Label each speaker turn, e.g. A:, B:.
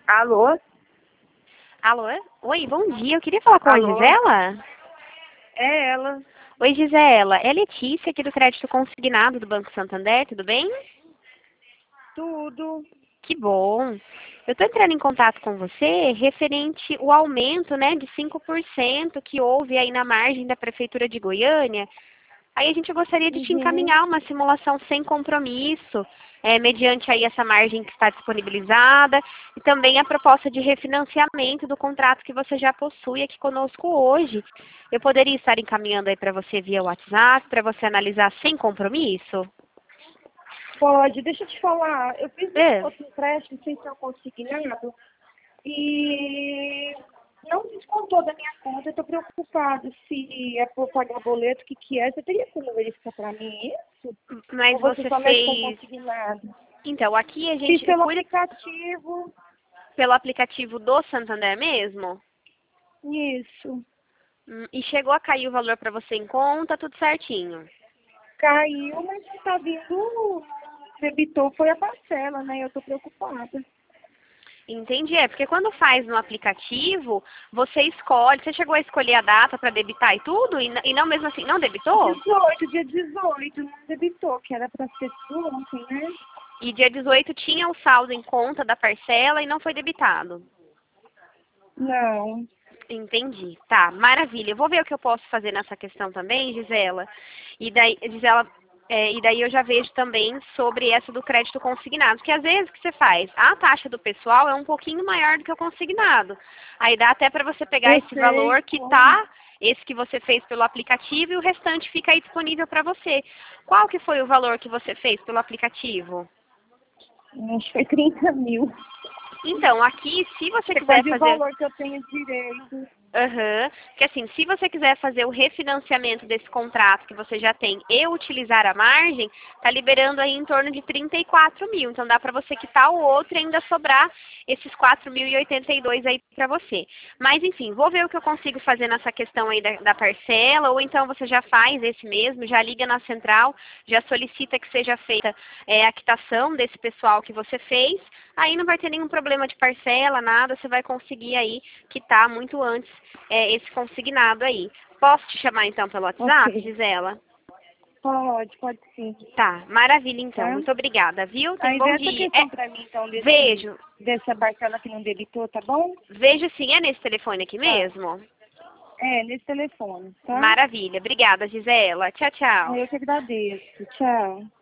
A: Alô?
B: Alô? Oi, bom dia. Eu queria falar com a
A: Alô?
B: Gisela.
A: É ela.
B: Oi, Gisela. É Letícia aqui do Crédito Consignado do Banco Santander, tudo bem?
A: Tudo.
B: Que bom. Eu estou entrando em contato com você referente ao aumento, né, de 5% que houve aí na margem da Prefeitura de Goiânia. Aí a gente gostaria de te
A: Uhum.
B: encaminhar uma simulação sem compromisso, mediante aí essa margem que está disponibilizada, e também a proposta de refinanciamento do contrato que você já possui aqui conosco hoje. Eu poderia estar encaminhando aí para você via WhatsApp, para você analisar sem compromisso?
A: Pode, deixa eu te falar. Eu fiz um
B: É.
A: outro empréstimo sem ser consignado e não descontou da minha conta. Eu tô preocupada se é por pagar boleto, o que que é. Você teria como verificar para mim isso? Ou
B: Mas
A: você
B: você
A: só mexe com
B: fez...
A: consignado?
B: Então, aqui a
A: Fiz
B: gente
A: pelo
B: cuida
A: aplicativo.
B: pelo aplicativo do Santander mesmo.
A: Isso.
B: E chegou a cair o valor para você em conta, tudo certinho.
A: Caiu, mas não tá vindo. Debitou foi a parcela, né? Eu tô preocupada.
B: Entendi, porque quando faz no aplicativo, você escolhe, você chegou a escolher a data para debitar e tudo, e não mesmo assim, não debitou?
A: 18, dia 18, não debitou, que era para ser tudo ontem, né?
B: E dia 18 tinha o saldo em conta da parcela e não foi debitado.
A: Não.
B: Entendi. Tá, maravilha. Eu vou ver o que eu posso fazer nessa questão também, Gisela. Gisela, e daí eu já vejo também sobre essa do crédito consignado. Porque às vezes o que você faz? A taxa do pessoal é um pouquinho maior do que o consignado. Aí dá até para você pegar
A: Eu
B: esse
A: sei
B: valor que
A: como.
B: tá, esse que você fez pelo aplicativo, e o restante fica aí disponível para você. Qual que foi o valor que você fez pelo aplicativo?
A: Acho que foi 30 mil.
B: Então, aqui, se você
A: É
B: quiser
A: quase o
B: fazer...
A: valor que eu tenho direito.
B: Aham. Porque assim, se você quiser fazer o refinanciamento desse contrato que você já tem e utilizar a margem, tá liberando aí em torno de 34 mil. Então dá para você quitar o outro e ainda sobrar esses 4.082 aí para você. Mas enfim, vou ver o que eu consigo fazer nessa questão aí da parcela, ou então você já faz esse mesmo, já liga na central, já solicita que seja feita a quitação desse pessoal que você fez. Aí não vai ter nenhum problema de parcela, nada, você vai conseguir aí quitar muito antes esse consignado aí. Posso te chamar então pelo WhatsApp,
A: Ok.
B: Gisela?
A: Pode sim.
B: Tá, maravilha então.
A: Tá?
B: Muito obrigada, viu? Tenha um
A: Aí vê
B: bom
A: essa
B: dia.
A: questão pra mim, então,
B: Vejo,
A: dessa parcela que não debitou, tá bom?
B: vejo sim. É nesse telefone aqui
A: Tá.
B: mesmo?
A: É, nesse telefone, tá?
B: Maravilha. Obrigada, Gisela. Tchau, tchau.
A: Eu que agradeço. Tchau.